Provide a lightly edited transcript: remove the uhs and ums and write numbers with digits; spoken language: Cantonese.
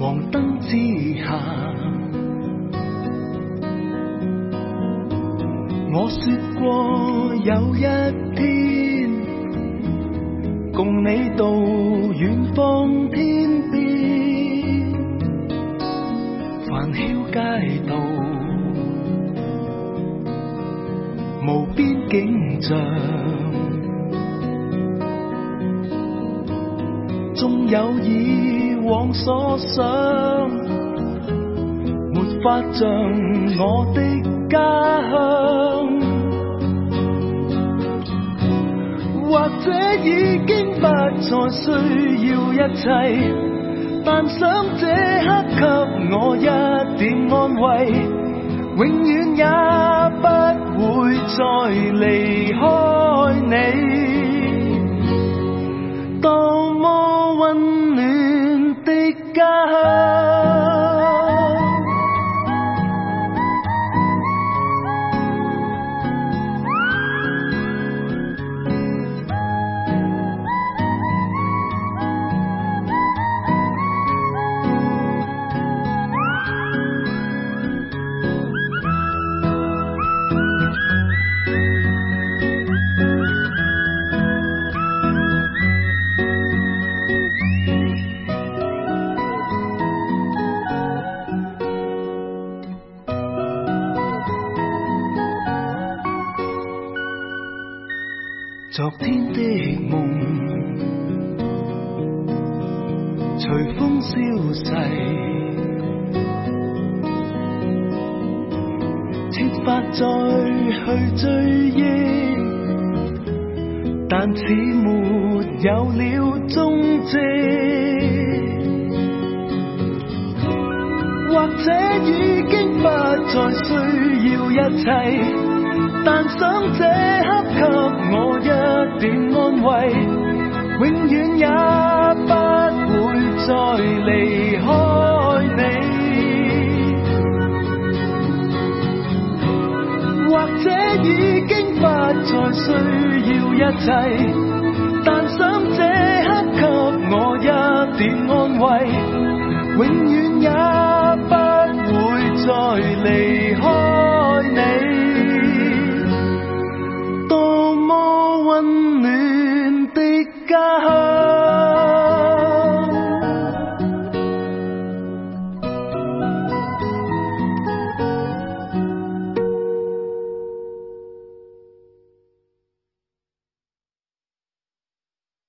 黃燈之下，我說過有一天共你到遠方天邊，繁囂街道無邊景象，縱有以往所想，沒法像我的家鄉，或者已經不再需要一切，但想這刻給我一點安慰，永遠也不會再離開你，多麼溫暖的家鄉。昨天的夢隨風消逝，設法再去追憶，但似沒有了蹤跡，或者已經不再需要一切，但想這刻給我一點安慰，永遠也不會再離開你，或者已經不再需要一切，但想這刻給我一點安慰，永遠也不會再離開。